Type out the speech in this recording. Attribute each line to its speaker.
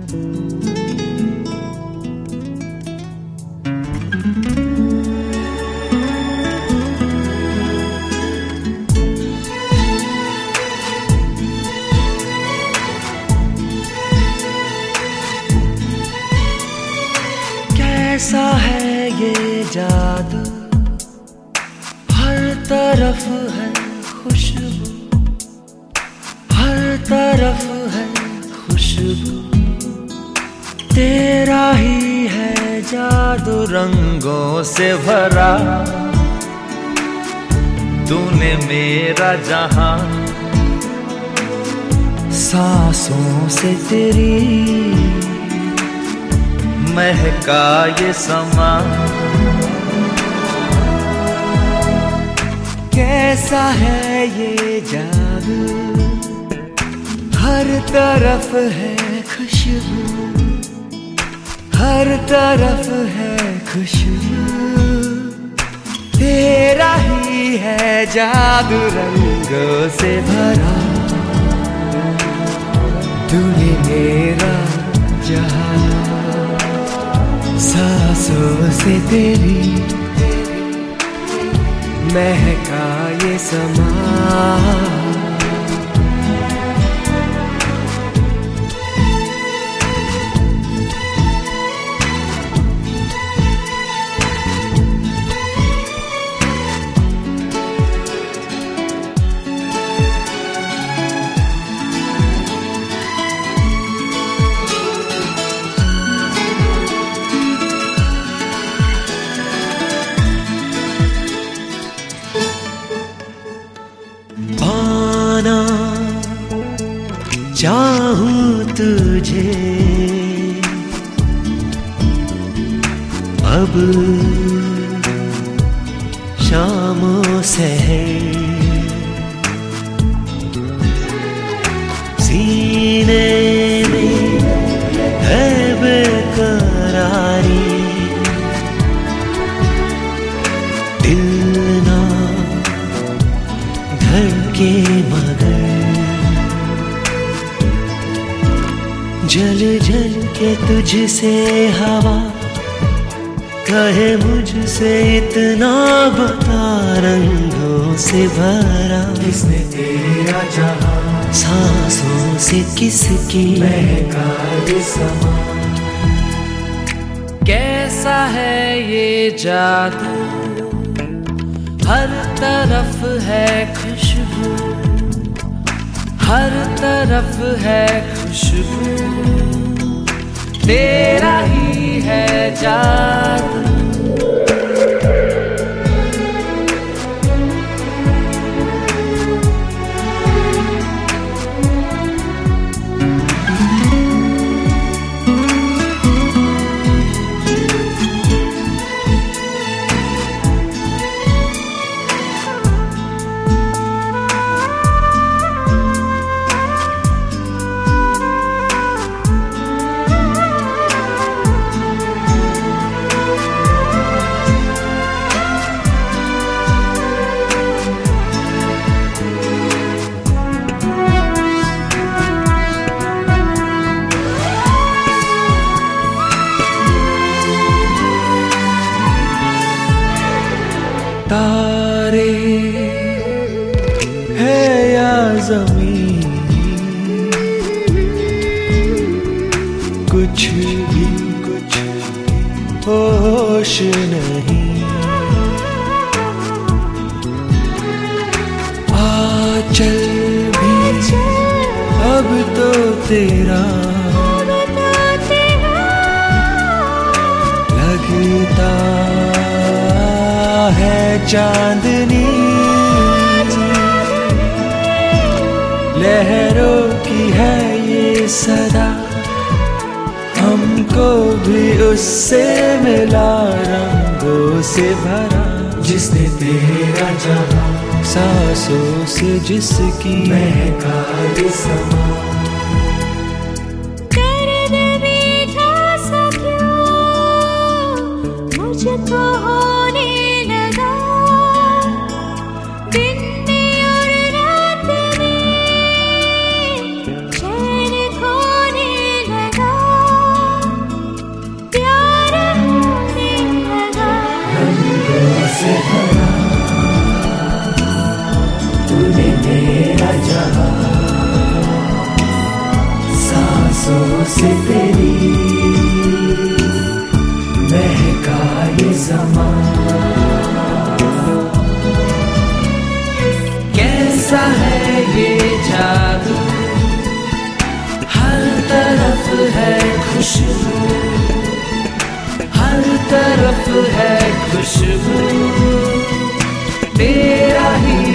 Speaker 1: कैसा है ये जादू, हर तरफ है खुशबू, हर तरफ है खुशबू। तेरा ही है जादू रंगों से भरा, तूने मेरा जहां सांसों से तेरी महका ये समा। कैसा है ये जादू, हर तरफ है खुशबू, हर तरफ है खुशबू। तेरा ही है जादू रंगों से भरा, तूने मेरा जहां सांसों से तेरी महका ये समा। पाना चाहूं तुझे अब शामों से सीने में है बेकरारी, दिल ना धड़के मगर जल जल के तुझसे हवा कहे मुझसे इतना बता, रंगों से भरा किसने तेरा जहां सांसों से किसकी महका ये समा। कैसा है ये जादू, हर तरफ है खुशबू, हर तरफ है खुशबू। तेरा ही है जादू। तारे है या ज़मीन, कुछ भी होश नहीं। आंचल भी अब तो तेरा लगता है चांदनी, लहरों की है ये सदा, हमको भी उससे मिला रंगों से भरा। जिसने तेरा जहां सांसों से जिसकी महका ये समा।
Speaker 2: मुझको होने लगा दिन में और रात में, चैन खोने लगा।
Speaker 1: सांसों से तेरी महका ये ज़मां। कैसा है ये जादू, हर तरफ है खुशबू, हर तरफ है खुशबू, तेरा ही